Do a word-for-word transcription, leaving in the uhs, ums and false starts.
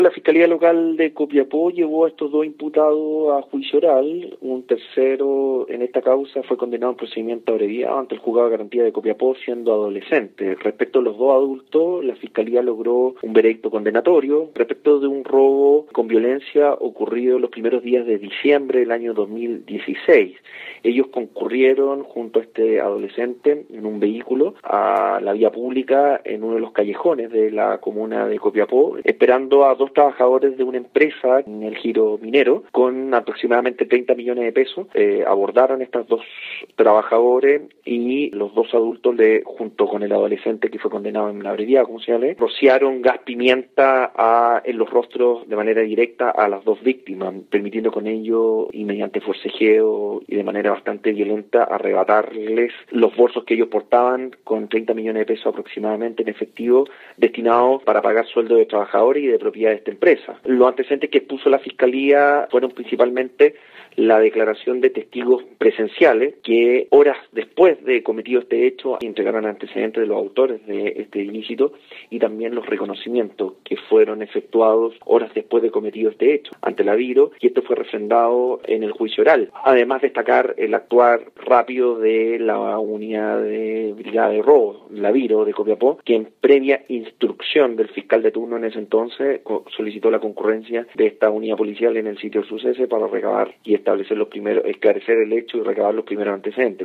La Fiscalía Local de Copiapó llevó a estos dos imputados a juicio oral. Un tercero en esta causa fue condenado en procedimiento abreviado ante el Juzgado de Garantía de Copiapó siendo adolescente. Respecto a los dos adultos, la Fiscalía logró un veredicto condenatorio respecto de un robo con violencia ocurrido los primeros días de diciembre del año dos mil dieciséis. Ellos concurrieron junto a este adolescente en un vehículo a la vía pública en uno de los callejones de la comuna de Copiapó, esperando a dos trabajadores de una empresa en el giro minero con aproximadamente treinta millones de pesos. Eh, abordaron a estos dos trabajadores y los dos adultos, le, junto con el adolescente que fue condenado en la abreviada, como se llama, rociaron gas pimienta a, en los rostros de manera directa a las dos víctimas, permitiendo con ello y mediante forcejeo y de manera bastante violenta arrebatarles los bolsos que ellos portaban con treinta millones de pesos aproximadamente en efectivo destinados para pagar sueldos de trabajadores y de propiedad de esta empresa. Los antecedentes que expuso la Fiscalía fueron principalmente la declaración de testigos presenciales que horas después de cometido este hecho entregaron antecedentes de los autores de este ilícito y también los reconocimientos que fueron efectuados horas después de cometido este hecho ante la Viro, y esto fue refrendado en el juicio oral. Además, destacar el actuar rápido de la unidad de brigada de robo, la Viro de Copiapó, que en previa instrucción del fiscal de turno en ese entonces solicitó la concurrencia de esta unidad policial en el sitio del suceso para recabar y establecer los primeros, esclarecer el hecho y recabar los primeros antecedentes.